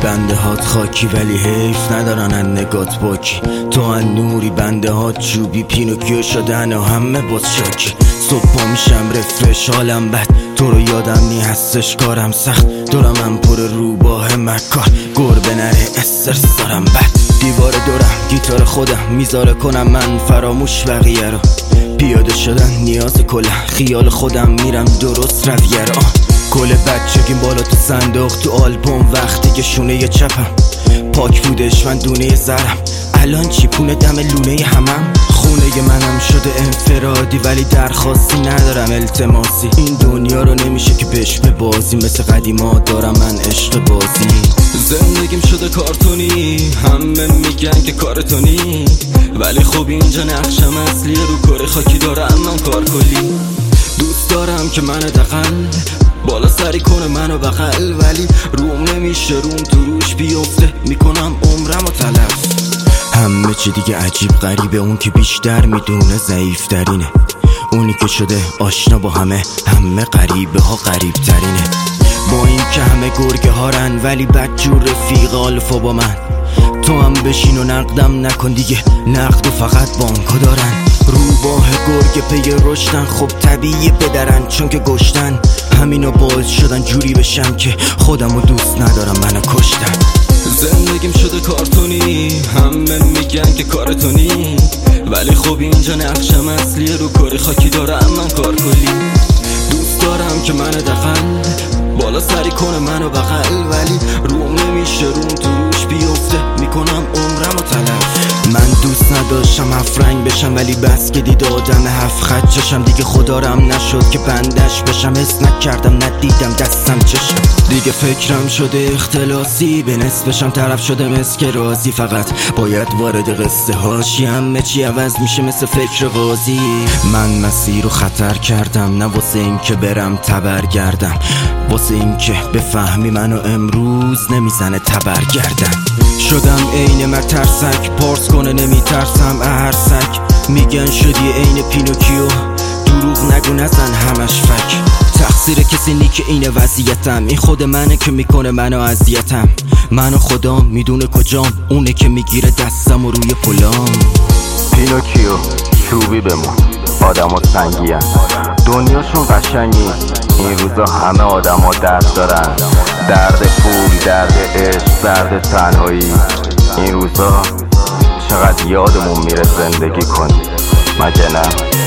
بنده هات خاکی ولی حیف ندارن ان نگات باکی. تو ان نوری بنده هات چوبی پینوکیو شدن و همه باز شاکی. صبح پا میشم رفرش حالم بد، تو رو یادم نی هستش کارم سخت. دورم من پر روباه مکار گربه نره استرس دارم بد. دیوار دورم گیتار خودم میذاره کنم من فراموش بقیه رو. پیاده شدن نیاز کله خیال خودم میرم درست رویه رو. کل بچگیم بالا تو صندوق تو آلبوم وقتی که شونه چپم پاک بودش من دونه زرم. الان چی پونه دم لونه همم. خونه منم شده انفرادی ولی درخواستی ندارم التماسی. این دنیا رو نمیشه که بهش ببازی مثل قدیما دارم من عشق بازی. زندگیم شده کارتونی همه میگن که کارتونی ولی خب اینجا نقشم اصلی رو کار خاکی دارم من کار کلی. دوست دارم که من دقل بالا سری کنه منو بغل ولی روم نمیشه روم تو روش بیفته میکنم عمرم و تلف. همه چی دیگه عجیب غریبه اون که بیشتر میدونه ضعیف ترینه. اونی که شده آشنا با همه غریبه ها غریب ترینه. با این که همه گرگه هارن ولی بدجور رفیق آلفا با من. تو هم بشین و نقدم نکن دیگه نقد و فقط بانکا دارن. روباه گرگه پی رشدن خب طبیعی بدرن چون که گشتن. همینو باعث شدن جوری بشم که خودمو دوست ندارم منو کشتن. زندگیم شده کارتونی همه میگن که کارتونی ولی خب اینجا نقشم اصلی رو کار خاکی دارم من کار کلی. دوست دارم که من دقل بالا سری کنه منو بغل ولی روم نمیشه روم تو روش بیفته میکنم عمرم و تلف. من دوست نداشتم هفرنگ بشم ولی بس که دید آدم هفت خط چشم دیگه خدارم نشد که بندش بشم. حس نکردم ندیدم دستم چشم دیگه فکرم شده اختلاسی به نصفشم طرف شده مثل که رازی. فقط باید وارد قصه هاشی همه چی عوض میشه مثل فکر قاضی. من مسیر رو خطر کردم نه واسه این که برم تبرگردم واسه این که بفهمی منو امروز نمیزنه تبرگردم. شدم عین مترسک پارس کنه نمیترسم اهرسک. میگن شدی عین پینوکیو دروغ نگو نزن همش فک. تقصیر کسی نی که اینه وضعیتم این خود منه که میکنه منو اذیتم. منو خدا میدونه کجام اونه که میگیره دستم و روی پلام. پینوکیو چوبی بمون آدم و سنگی هن. دنیاشون قشنگی این روزا همه آدم ها درد دارن. درد پول درد عشق درد تنهایی. این روزا چقدر یادمون میره زندگی کنی مگه نه؟